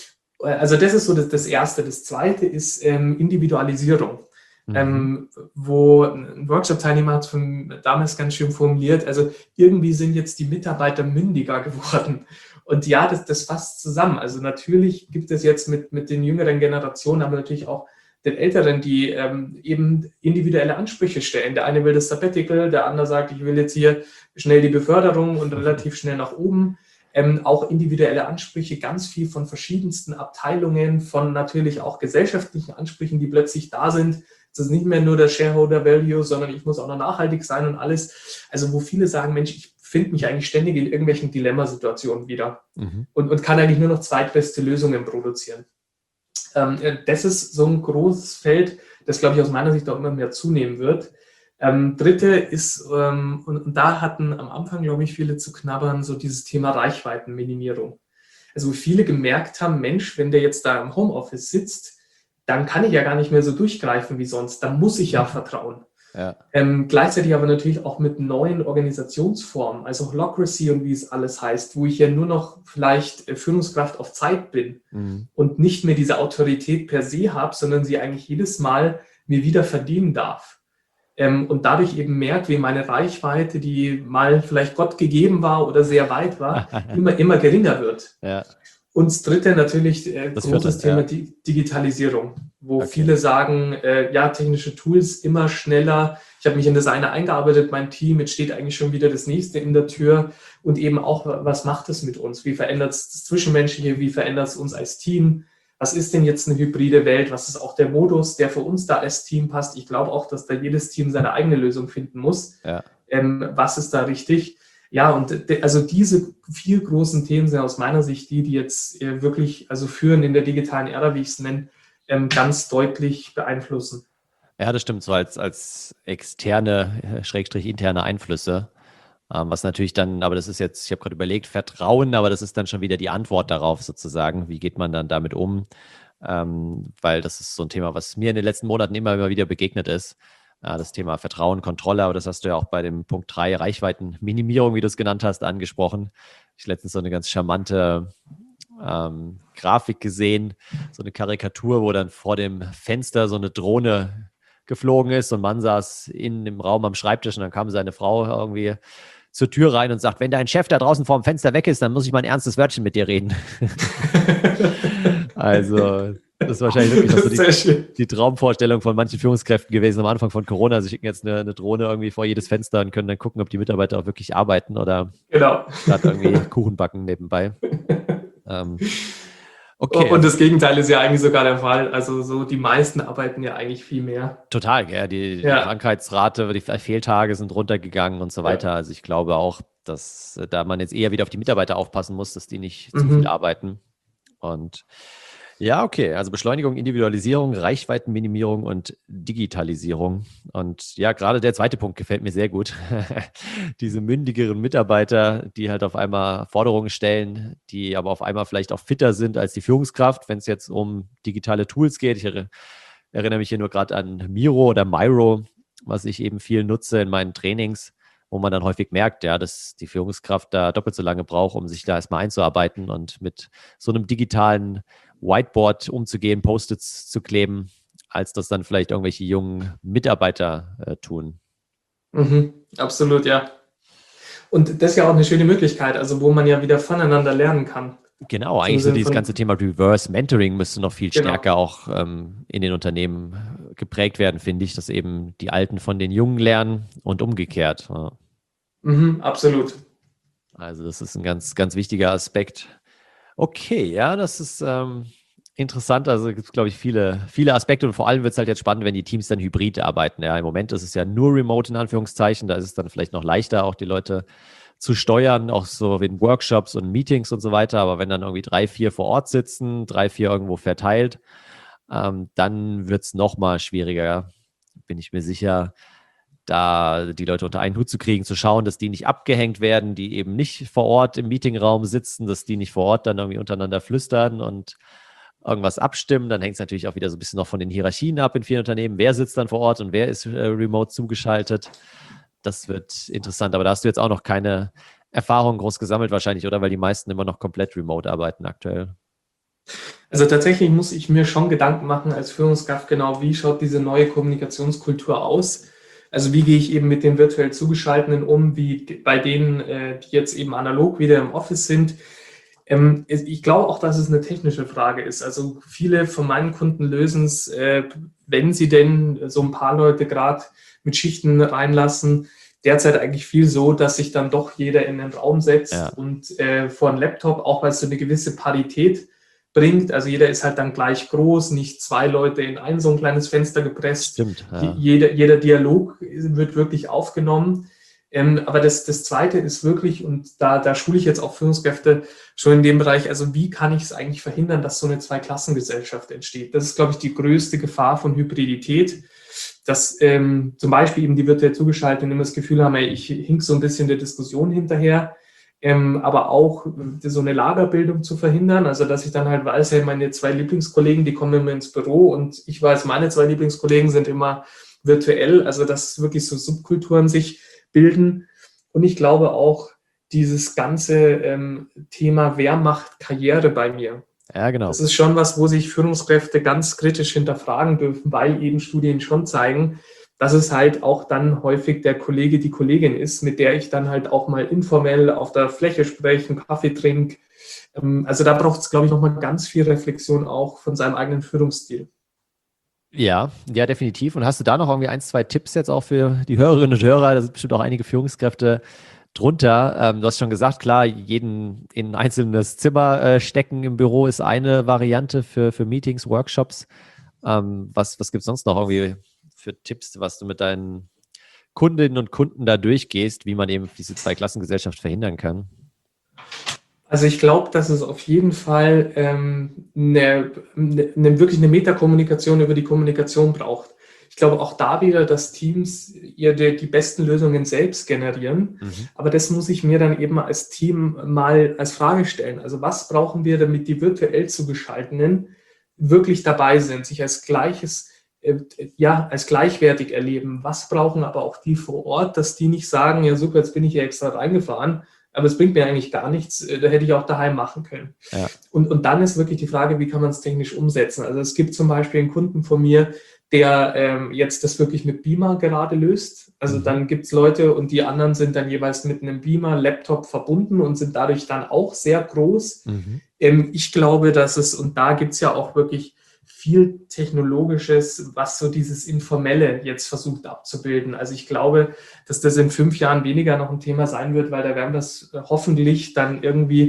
Also das ist so das, das Erste. Das Zweite ist ähm, Individualisierung. Mhm. Ähm, wo ein Workshop-Teilnehmer hat von damals ganz schön formuliert, also irgendwie sind jetzt die Mitarbeiter mündiger geworden. Und ja, das, das fasst zusammen. Also natürlich gibt es jetzt mit, mit den jüngeren Generationen, aber natürlich auch den Älteren, die ähm, eben individuelle Ansprüche stellen. Der eine will das Sabbatical, der andere sagt, ich will jetzt hier schnell die Beförderung und relativ schnell nach oben. Ähm, auch individuelle Ansprüche, ganz viel von verschiedensten Abteilungen, von natürlich auch gesellschaftlichen Ansprüchen, die plötzlich da sind. Es ist nicht mehr nur der Shareholder Value, sondern ich muss auch noch nachhaltig sein und alles. Also wo viele sagen, Mensch, ich finde mich eigentlich ständig in irgendwelchen Dilemmasituationen wieder mhm. und, und kann eigentlich nur noch zweitbeste Lösungen produzieren. Ähm, das ist so ein großes Feld, das, glaube ich, aus meiner Sicht auch immer mehr zunehmen wird. Ähm, dritte ist, ähm, und, und da hatten am Anfang, glaube ich, viele zu knabbern, so dieses Thema Reichweitenminimierung. Also wo viele gemerkt haben, Mensch, wenn der jetzt da im Homeoffice sitzt, dann kann ich ja gar nicht mehr so durchgreifen wie sonst. Da muss ich ja vertrauen. Ja. Ähm, gleichzeitig aber natürlich auch mit neuen Organisationsformen, also Holacracy und wie es alles heißt, wo ich ja nur noch vielleicht äh, Führungskraft auf Zeit bin mhm. und nicht mehr diese Autorität per se habe, sondern sie eigentlich jedes Mal mir wieder verdienen darf. Ähm, und dadurch eben merkt, wie meine Reichweite, die mal vielleicht Gott gegeben war oder sehr weit war, immer, immer geringer wird. Ja. Und das dritte natürlich äh, großes Thema ja. Di- Digitalisierung, wo okay. viele sagen, äh, ja, technische Tools immer schneller. Ich habe mich in das eine eingearbeitet, mein Team, jetzt steht eigentlich schon wieder das nächste in der Tür. Und eben auch, was macht es mit uns? Wie verändert es das Zwischenmenschliche? Wie verändert es uns als Team? Was ist denn jetzt eine hybride Welt? Was ist auch der Modus, der für uns da als Team passt? Ich glaube auch, dass da jedes Team seine eigene Lösung finden muss. Ja. Ähm, was ist da richtig? Ja, und de, also diese vier großen Themen sind aus meiner Sicht die, die jetzt äh, wirklich also führen in der digitalen Ära, wie ich es nenne, ähm, ganz deutlich beeinflussen. Ja, das stimmt, so als, als externe, äh, Schrägstrich interne Einflüsse. Ähm, was natürlich dann, aber das ist jetzt, ich habe gerade überlegt, Vertrauen, aber das ist dann schon wieder die Antwort darauf sozusagen. Wie geht man dann damit um? Ähm, weil das ist so ein Thema, was mir in den letzten Monaten immer, immer wieder begegnet ist. Das Thema Vertrauen, Kontrolle, aber das hast du ja auch bei dem Punkt drei, Reichweitenminimierung, wie du es genannt hast, angesprochen. Ich habe letztens so eine ganz charmante ähm, Grafik gesehen, so eine Karikatur, wo dann vor dem Fenster so eine Drohne geflogen ist und man saß in dem Raum am Schreibtisch und dann kam seine Frau irgendwie zur Tür rein und sagt, wenn dein Chef da draußen vor dem Fenster weg ist, dann muss ich mal ein ernstes Wörtchen mit dir reden. Also das ist wahrscheinlich wirklich noch so die, die Traumvorstellung von manchen Führungskräften gewesen am Anfang von Corona. Sie schicken jetzt eine, eine Drohne irgendwie vor jedes Fenster und können dann gucken, ob die Mitarbeiter auch wirklich arbeiten oder genau. statt irgendwie Kuchen backen nebenbei. ähm, Okay. Und das Gegenteil ist ja eigentlich sogar der Fall. Also so die meisten arbeiten ja eigentlich viel mehr. Total, ja. Die, die Ja. Krankheitsrate, die Fehltage sind runtergegangen und so weiter. Ja. Also ich glaube auch, dass äh, da man jetzt eher wieder auf die Mitarbeiter aufpassen muss, dass die nicht zu viel Mhm. arbeiten. Und ja, okay. Also Beschleunigung, Individualisierung, Reichweitenminimierung und Digitalisierung. Und ja, gerade der zweite Punkt gefällt mir sehr gut. Diese mündigeren Mitarbeiter, die halt auf einmal Forderungen stellen, die aber auf einmal vielleicht auch fitter sind als die Führungskraft, wenn es jetzt um digitale Tools geht. Ich erinn- erinnere mich hier nur gerade an Miro oder Miro, was ich eben viel nutze in meinen Trainings, wo man dann häufig merkt, ja, dass die Führungskraft da doppelt so lange braucht, um sich da erstmal einzuarbeiten und mit so einem digitalen Whiteboard umzugehen, Post-its zu kleben, als das dann vielleicht irgendwelche jungen Mitarbeiter äh, tun. Mhm. Absolut, ja. Und das ist ja auch eine schöne Möglichkeit, also wo man ja wieder voneinander lernen kann. Genau, Zum eigentlich so Sinn dieses von, ganze Thema Reverse Mentoring müsste noch viel genau. stärker auch ähm, in den Unternehmen geprägt werden, finde ich, dass eben die Alten von den Jungen lernen und umgekehrt. Ja. Mhm, absolut. Also das ist ein ganz, ganz wichtiger Aspekt. Okay, ja, das ist ähm, interessant. Also gibt es, glaube ich, viele, viele Aspekte und vor allem wird es halt jetzt spannend, wenn die Teams dann hybrid arbeiten. Ja, im Moment ist es ja nur remote in Anführungszeichen. Da ist es dann vielleicht noch leichter, auch die Leute zu steuern, auch so in Workshops und Meetings und so weiter. Aber wenn dann irgendwie drei, vier vor Ort sitzen, drei, vier irgendwo verteilt, ähm, dann wird es nochmal schwieriger, bin ich mir sicher, da die Leute unter einen Hut zu kriegen, zu schauen, dass die nicht abgehängt werden, die eben nicht vor Ort im Meetingraum sitzen, dass die nicht vor Ort dann irgendwie untereinander flüstern und irgendwas abstimmen. Dann hängt es natürlich auch wieder so ein bisschen noch von den Hierarchien ab in vielen Unternehmen. Wer sitzt dann vor Ort und wer ist äh, remote zugeschaltet? Das wird interessant. Aber da hast du jetzt auch noch keine Erfahrung groß gesammelt wahrscheinlich, oder? Weil die meisten immer noch komplett remote arbeiten aktuell. Also tatsächlich muss ich mir schon Gedanken machen als Führungskraft, genau, wie schaut diese neue Kommunikationskultur aus? Also wie gehe ich eben mit den virtuell Zugeschalteten um, wie bei denen, äh, die jetzt eben analog wieder im Office sind. Ähm, ich glaube auch, dass es eine technische Frage ist. Also viele von meinen Kunden lösen es, äh, wenn sie denn so ein paar Leute gerade mit Schichten reinlassen, derzeit eigentlich viel so, dass sich dann doch jeder in den Raum setzt Ja. und äh, vor einen Laptop, auch weil es so eine gewisse Parität bringt. Also jeder ist halt dann gleich groß, nicht zwei Leute in ein so ein kleines Fenster gepresst. Stimmt. Ja. Jeder, jeder Dialog wird wirklich aufgenommen. Ähm, aber das, das Zweite ist wirklich, und da, da schule ich jetzt auch Führungskräfte schon in dem Bereich, also wie kann ich es eigentlich verhindern, dass so eine Zweiklassengesellschaft entsteht? Das ist, glaube ich, die größte Gefahr von Hybridität, dass ähm, zum Beispiel eben die virtuell Zugeschalteten immer das Gefühl haben, ey, ich hink so ein bisschen der Diskussion hinterher, ähm, aber auch äh, so eine Lagerbildung zu verhindern, also dass ich dann halt weiß, hey, meine zwei Lieblingskollegen, die kommen immer ins Büro und ich weiß, meine zwei Lieblingskollegen sind immer virtuell, also dass wirklich so Subkulturen sich bilden. Und ich glaube auch, dieses ganze ähm, Thema, wer macht Karriere bei mir? Ja, genau. Das ist schon was, wo sich Führungskräfte ganz kritisch hinterfragen dürfen, weil eben Studien schon zeigen, dass es halt auch dann häufig der Kollege, die Kollegin ist, mit der ich dann halt auch mal informell auf der Fläche spreche, einen Kaffee trinke. Ähm, also da braucht es, glaube ich, nochmal ganz viel Reflexion auch von seinem eigenen Führungsstil. Ja, ja, definitiv. Und hast du da noch irgendwie ein, zwei Tipps jetzt auch für die Hörerinnen und Hörer? Da sind bestimmt auch einige Führungskräfte drunter. Ähm, du hast schon gesagt, klar, jeden in ein einzelnes Zimmer äh, stecken im Büro ist eine Variante für, für Meetings, Workshops. Ähm, was was gibt es sonst noch irgendwie für Tipps, was du mit deinen Kundinnen und Kunden da durchgehst, wie man eben diese Zweiklassengesellschaft verhindern kann? Also ich glaube, dass es auf jeden Fall ähm, eine, eine, wirklich eine Metakommunikation über die Kommunikation braucht. Ich glaube auch da wieder, dass Teams ihre, die besten Lösungen selbst generieren. Mhm. Aber das muss ich mir dann eben als Team mal als Frage stellen. Also was brauchen wir, damit die virtuell Zugeschalteten wirklich dabei sind, sich als gleiches, äh, ja, als gleichwertig erleben? Was brauchen aber auch die vor Ort, dass die nicht sagen, ja super, jetzt bin ich hier extra reingefahren, aber es bringt mir eigentlich gar nichts, da hätte ich auch daheim machen können. Ja. Und, und dann ist wirklich die Frage, wie kann man es technisch umsetzen? Also es gibt zum Beispiel einen Kunden von mir, der ähm, jetzt das wirklich mit Beamer gerade löst. Also Mhm. dann gibt es Leute und die anderen sind dann jeweils mit einem Beamer, Laptop verbunden und sind dadurch dann auch sehr groß. Mhm. Ähm, ich glaube, dass es, und da gibt es ja auch wirklich viel Technologisches, was so dieses Informelle jetzt versucht abzubilden. Also ich glaube, dass das in fünf Jahren weniger noch ein Thema sein wird, weil da werden das hoffentlich dann irgendwie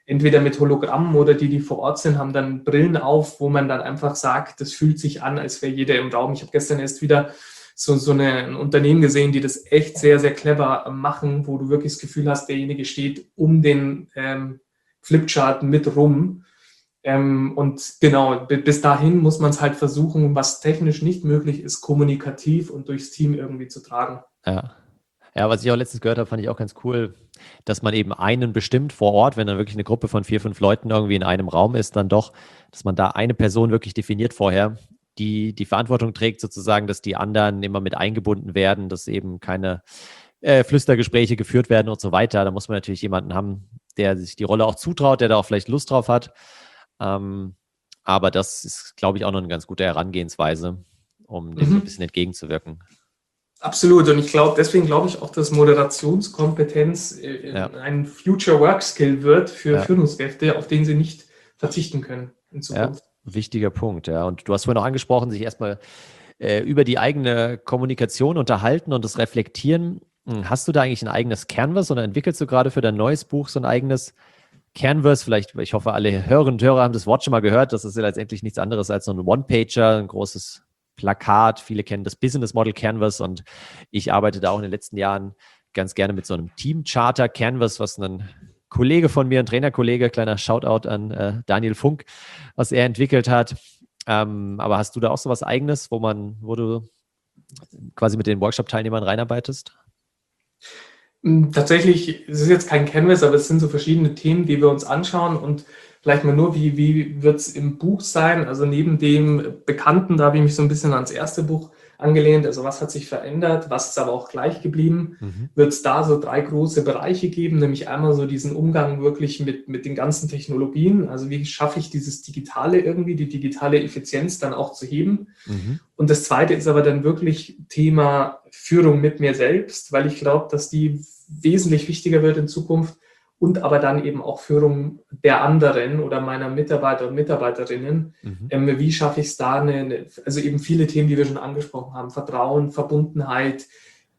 entweder mit Hologrammen oder die, die vor Ort sind, haben dann Brillen auf, wo man dann einfach sagt, das fühlt sich an, als wäre jeder im Raum. Ich habe gestern erst wieder so, so eine, ein Unternehmen gesehen, die das echt sehr, sehr clever machen, wo du wirklich das Gefühl hast, derjenige steht um den ähm, Flipchart mit rum. Ähm, und genau, bis dahin muss man es halt versuchen, was technisch nicht möglich ist, kommunikativ und durchs Team irgendwie zu tragen. Ja. Ja, was ich auch letztens gehört habe, fand ich auch ganz cool, dass man eben einen bestimmt vor Ort, wenn dann wirklich eine Gruppe von vier, fünf Leuten irgendwie in einem Raum ist, dann doch, dass man da eine Person wirklich definiert vorher, die die Verantwortung trägt sozusagen, dass die anderen immer mit eingebunden werden, dass eben keine äh, Flüstergespräche geführt werden und so weiter. Da muss man natürlich jemanden haben, der sich die Rolle auch zutraut, der da auch vielleicht Lust drauf hat. Ähm, aber das ist, glaube ich, auch noch eine ganz gute Herangehensweise, um dem Mhm. so ein bisschen entgegenzuwirken. Absolut. Und ich glaube, deswegen glaube ich auch, dass Moderationskompetenz äh, Ja. ein Future Work Skill wird für Ja. Führungskräfte, auf den sie nicht verzichten können in Ja, Zukunft. wichtiger Punkt, ja. Und du hast vorhin auch angesprochen, sich erstmal äh, über die eigene Kommunikation unterhalten und das reflektieren. Hm, Hast du da eigentlich ein eigenes Canvas oder entwickelst du gerade für dein neues Buch so ein eigenes Canvas? Vielleicht, ich hoffe, alle Hörerinnen und Hörer haben das Wort schon mal gehört. Das ist ja letztendlich nichts anderes als so ein One-Pager, ein großes Plakat. Viele kennen das Business Model Canvas und ich arbeite da auch in den letzten Jahren ganz gerne mit so einem Team Charter Canvas, was ein Kollege von mir, ein Trainerkollege, kleiner Shoutout an äh, Daniel Funk, was er entwickelt hat. Ähm, aber hast du da auch so was Eigenes, wo man, wo du quasi mit den Workshop-Teilnehmern reinarbeitest? Mm, Tatsächlich, es ist jetzt kein Canvas, aber es sind so verschiedene Themen, die wir uns anschauen und vielleicht mal nur, wie, wie wird es im Buch sein? Also neben dem Bekannten, da habe ich mich so ein bisschen ans erste Buch angelehnt, also was hat sich verändert, was ist aber auch gleich geblieben, Mhm. wird es da so drei große Bereiche geben, nämlich einmal so diesen Umgang wirklich mit, mit den ganzen Technologien, also wie schaffe ich dieses Digitale irgendwie, die digitale Effizienz dann auch zu heben. Mhm. Und das zweite ist aber dann wirklich Thema Führung mit mir selbst, weil ich glaube, dass die wesentlich wichtiger wird in Zukunft und aber dann eben auch Führung der anderen oder meiner Mitarbeiter und Mitarbeiterinnen. Mhm. Ähm, wie schaffe ich es da, eine, eine, also eben viele Themen, die wir schon angesprochen haben, Vertrauen, Verbundenheit,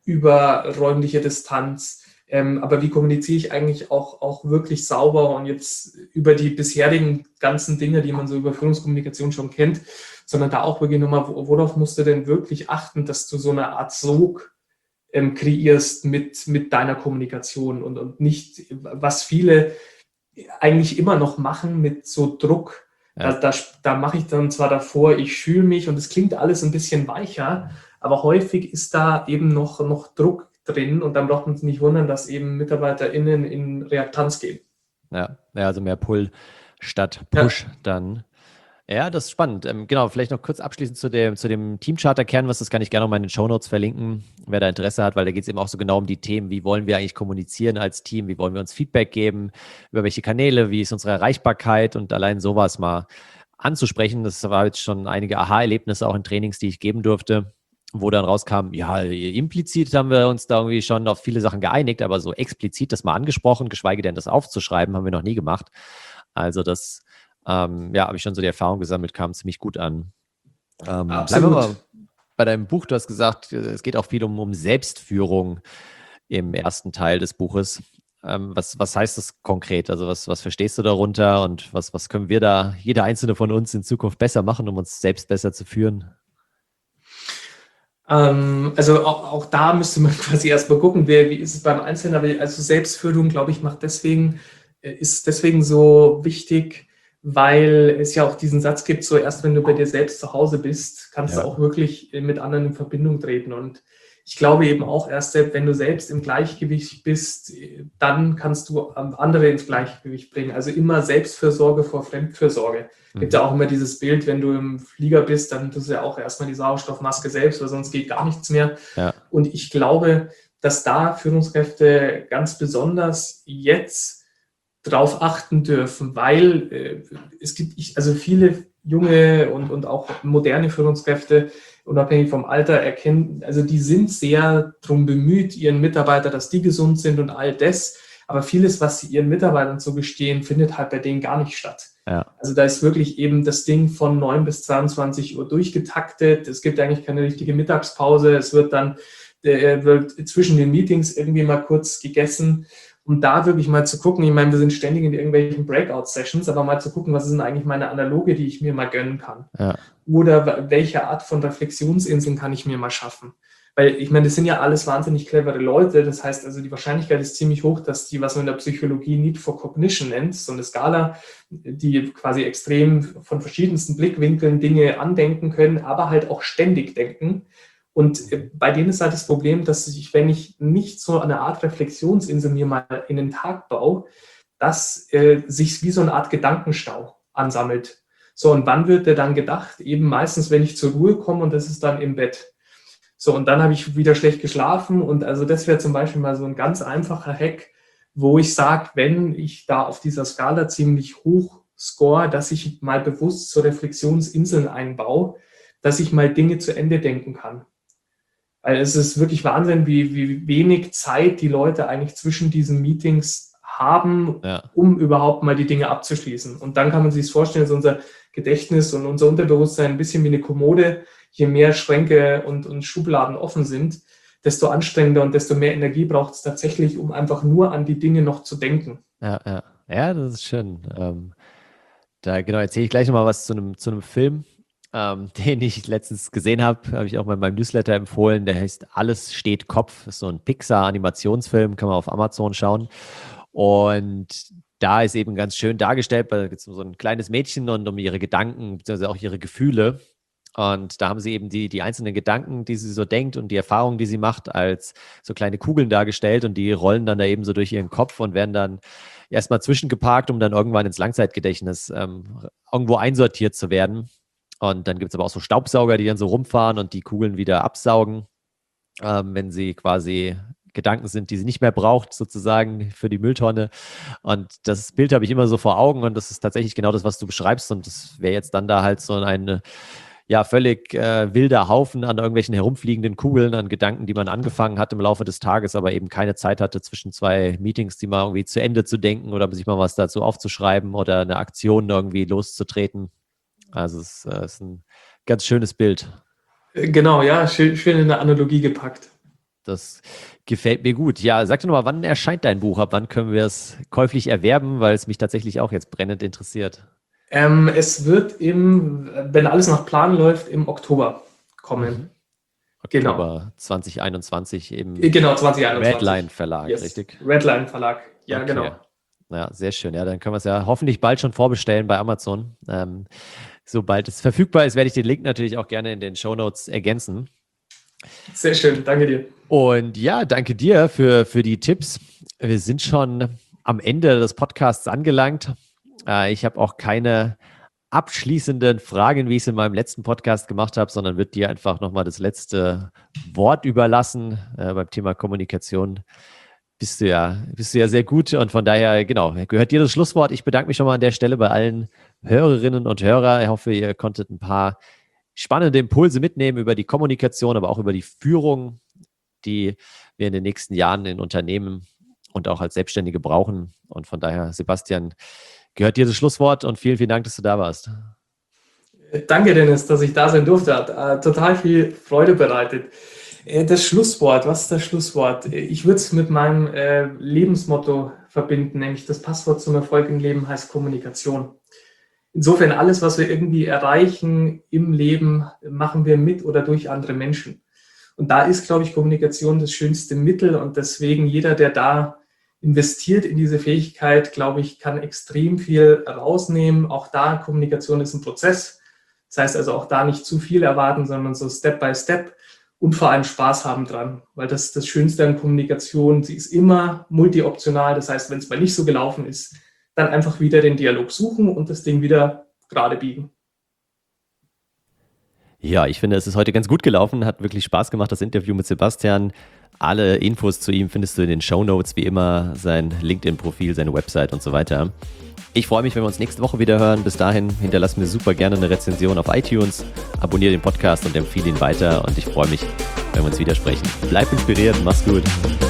über räumliche Distanz, ähm, aber wie kommuniziere ich eigentlich auch, auch wirklich sauber und jetzt über die bisherigen ganzen Dinge, die man so über Führungskommunikation schon kennt, sondern da auch wirklich nochmal, worauf musst du denn wirklich achten, dass du so eine Art Sog ähm, kreierst mit, mit deiner Kommunikation und, und nicht, was viele eigentlich immer noch machen mit so Druck. Ja. Da, da, da mache ich dann zwar davor, ich fühle mich und es klingt alles ein bisschen weicher, aber häufig ist da eben noch, noch Druck drin und dann braucht man sich nicht wundern, dass eben MitarbeiterInnen in Reaktanz gehen. Ja, ja, also mehr Pull statt Ja. Push dann. Ja, das ist spannend. Ähm, genau, vielleicht noch kurz abschließend zu dem, zu dem Team-Charter-Canvas, das kann ich gerne noch mal in den Shownotes verlinken, wer da Interesse hat, weil da geht es eben auch so genau um die Themen, wie wollen wir eigentlich kommunizieren als Team, wie wollen wir uns Feedback geben, über welche Kanäle, wie ist unsere Erreichbarkeit und allein sowas mal anzusprechen. Das war jetzt schon einige Aha-Erlebnisse auch in Trainings, die ich geben durfte, wo dann rauskam, ja, implizit haben wir uns da irgendwie schon auf viele Sachen geeinigt, aber so explizit das mal angesprochen, geschweige denn das aufzuschreiben, haben wir noch nie gemacht. Also das Ähm, ja, habe ich schon so die Erfahrung gesammelt, kam ziemlich gut an. Ähm, bleiben wir Absolut. mal bei deinem Buch. Du hast gesagt, es geht auch viel um, um Selbstführung im ersten Teil des Buches. Ähm, was, was heißt das konkret? Also was, was verstehst du darunter und was, was können wir da, jeder einzelne von uns in Zukunft besser machen, um uns selbst besser zu führen? Ähm, also auch, auch da müsste man quasi erstmal gucken, wer, wie ist es beim Einzelnen, aber also Selbstführung, glaube ich, macht deswegen, äh, ist deswegen so wichtig, weil es ja auch diesen Satz gibt, so erst wenn du bei dir selbst zu Hause bist, kannst Ja. du auch wirklich äh, mit anderen in Verbindung treten. Und ich glaube eben auch erst, selbst wenn du selbst im Gleichgewicht bist, äh, dann kannst du ähm, andere ins Gleichgewicht bringen. Also immer Selbstfürsorge vor Fremdfürsorge. Mhm. Gibt ja auch immer dieses Bild, wenn du im Flieger bist, dann tust du ja auch erstmal die Sauerstoffmaske selbst, weil sonst geht gar nichts mehr. Ja. Und ich glaube, dass da Führungskräfte ganz besonders jetzt drauf achten dürfen, weil äh, es gibt, ich, also viele junge und, und auch moderne Führungskräfte, unabhängig vom Alter, erkennen, also die sind sehr darum bemüht, ihren Mitarbeiter, dass die gesund sind und all das. Aber vieles, was sie ihren Mitarbeitern so gestehen, findet halt bei denen gar nicht statt. Ja. Also da ist wirklich eben das Ding von neun bis zweiundzwanzig Uhr durchgetaktet. Es gibt eigentlich keine richtige Mittagspause. Es wird dann äh, wird zwischen den Meetings irgendwie mal kurz gegessen. um da wirklich mal zu gucken, ich meine, wir sind ständig in irgendwelchen Breakout-Sessions, aber mal zu gucken, was ist denn eigentlich meine Analoge, die ich mir mal gönnen kann? Ja. Oder welche Art von Reflexionsinseln kann ich mir mal schaffen? Weil ich meine, das sind ja alles wahnsinnig clevere Leute. Das heißt also, die Wahrscheinlichkeit ist ziemlich hoch, dass die, was man in der Psychologie Need for Cognition nennt, so eine Skala, die quasi extrem von verschiedensten Blickwinkeln Dinge andenken können, aber halt auch ständig denken. Und bei denen ist halt das Problem, dass ich, wenn ich nicht so eine Art Reflexionsinsel mir mal in den Tag baue, dass äh, sich wie so eine Art Gedankenstau ansammelt. So, und wann wird der dann gedacht? Eben meistens, wenn ich zur Ruhe komme, und das ist dann im Bett. So, und dann habe ich wieder schlecht geschlafen, und also das wäre zum Beispiel mal so ein ganz einfacher Hack, wo ich sage, wenn ich da auf dieser Skala ziemlich hoch score, dass ich mal bewusst so Reflexionsinseln einbaue, dass ich mal Dinge zu Ende denken kann. Weil es ist wirklich Wahnsinn, wie, wie wenig Zeit die Leute eigentlich zwischen diesen Meetings haben, ja. um überhaupt mal die Dinge abzuschließen. Und dann kann man sich vorstellen, dass unser Gedächtnis und unser Unterbewusstsein ein bisschen wie eine Kommode, je mehr Schränke und, und Schubladen offen sind, desto anstrengender und desto mehr Energie braucht es tatsächlich, um einfach nur an die Dinge noch zu denken. Ja, ja. Ja, das ist schön. Ähm, da genau erzähle ich gleich nochmal was zu einem, zu einem Film, ähm, den ich letztens gesehen habe, habe ich auch mal in meinem Newsletter empfohlen. Der heißt Alles steht Kopf. Das ist so ein Pixar-Animationsfilm, kann man auf Amazon schauen. Und da ist eben ganz schön dargestellt, da geht es um so ein kleines Mädchen und um ihre Gedanken, beziehungsweise auch ihre Gefühle. Und da haben sie eben die, die einzelnen Gedanken, die sie so denkt und die Erfahrungen, die sie macht, als so kleine Kugeln dargestellt, und die rollen dann da eben so durch ihren Kopf und werden dann erstmal zwischengeparkt, um dann irgendwann ins Langzeitgedächtnis ähm, irgendwo einsortiert zu werden. Und dann gibt es aber auch so Staubsauger, die dann so rumfahren und die Kugeln wieder absaugen, ähm, wenn sie quasi Gedanken sind, die sie nicht mehr braucht, sozusagen für die Mülltonne. Und das Bild habe ich immer so vor Augen, und das ist tatsächlich genau das, was du beschreibst. Und das wäre jetzt dann da halt so eine ja, völlig äh, wilder Haufen an irgendwelchen herumfliegenden Kugeln, an Gedanken, die man angefangen hat im Laufe des Tages, aber eben keine Zeit hatte, zwischen zwei Meetings, die mal irgendwie zu Ende zu denken oder sich mal was dazu aufzuschreiben oder eine Aktion irgendwie loszutreten. Also es äh, ist ein ganz schönes Bild. Genau, ja, schön, schön in eine Analogie gepackt. Das gefällt mir gut. Ja, sag doch mal, wann erscheint dein Buch? Ab wann können wir es käuflich erwerben, weil es mich tatsächlich auch jetzt brennend interessiert? Ähm, es wird im, wenn alles nach Plan läuft, im Oktober kommen. Mhm. Genau. Oktober zwanzig einundzwanzig im Genau, zwanzig einundzwanzig. Redline Verlag, yes. Richtig? Redline Verlag, ja, okay. Genau. Ja, sehr schön. Ja, dann können wir es ja hoffentlich bald schon vorbestellen bei Amazon. Ähm, sobald es verfügbar ist, werde ich den Link natürlich auch gerne in den Shownotes ergänzen. Sehr schön, danke dir. Und ja, danke dir für, für die Tipps. Wir sind schon am Ende des Podcasts angelangt. Äh, ich habe auch keine abschließenden Fragen, wie ich es in meinem letzten Podcast gemacht habe, sondern würde dir einfach nochmal das letzte Wort überlassen. Äh, beim Thema Kommunikation bist du ja, bist du ja sehr gut, und von daher, genau, gehört dir das Schlusswort. Ich bedanke mich schon mal an der Stelle bei allen Hörerinnen und Hörern. Ich hoffe, ihr konntet ein paar spannende Impulse mitnehmen über die Kommunikation, aber auch über die Führung, die wir in den nächsten Jahren in Unternehmen und auch als Selbstständige brauchen. Und von daher, Sebastian, gehört dir das Schlusswort, und vielen, vielen Dank, dass du da warst. Danke, Dennis, dass ich da sein durfte. Hat äh, total viel Freude bereitet. Äh, das Schlusswort, was ist das Schlusswort? Ich würde es mit meinem äh, Lebensmotto verbinden, nämlich das Passwort zum Erfolg im Leben heißt Kommunikation. Insofern, alles, was wir irgendwie erreichen im Leben, machen wir mit oder durch andere Menschen. Und da ist, glaube ich, Kommunikation das schönste Mittel, und deswegen jeder, der da investiert in diese Fähigkeit, glaube ich, kann extrem viel rausnehmen. Auch da, Kommunikation ist ein Prozess. Das heißt also auch da nicht zu viel erwarten, sondern so Step by Step, und vor allem Spaß haben dran. Weil das ist das Schönste an Kommunikation. Sie ist immer multioptional. Das heißt, wenn es mal nicht so gelaufen ist, dann einfach wieder den Dialog suchen und das Ding wieder gerade biegen. Ja, ich finde, es ist heute ganz gut gelaufen. Hat wirklich Spaß gemacht, das Interview mit Sebastian. Alle Infos zu ihm findest du in den Shownotes, wie immer, sein LinkedIn-Profil, seine Website und so weiter. Ich freue mich, wenn wir uns nächste Woche wieder hören. Bis dahin hinterlass mir super gerne eine Rezension auf iTunes, abonniere den Podcast und empfehle ihn weiter, und ich freue mich, wenn wir uns wieder sprechen. Bleib inspiriert, mach's gut.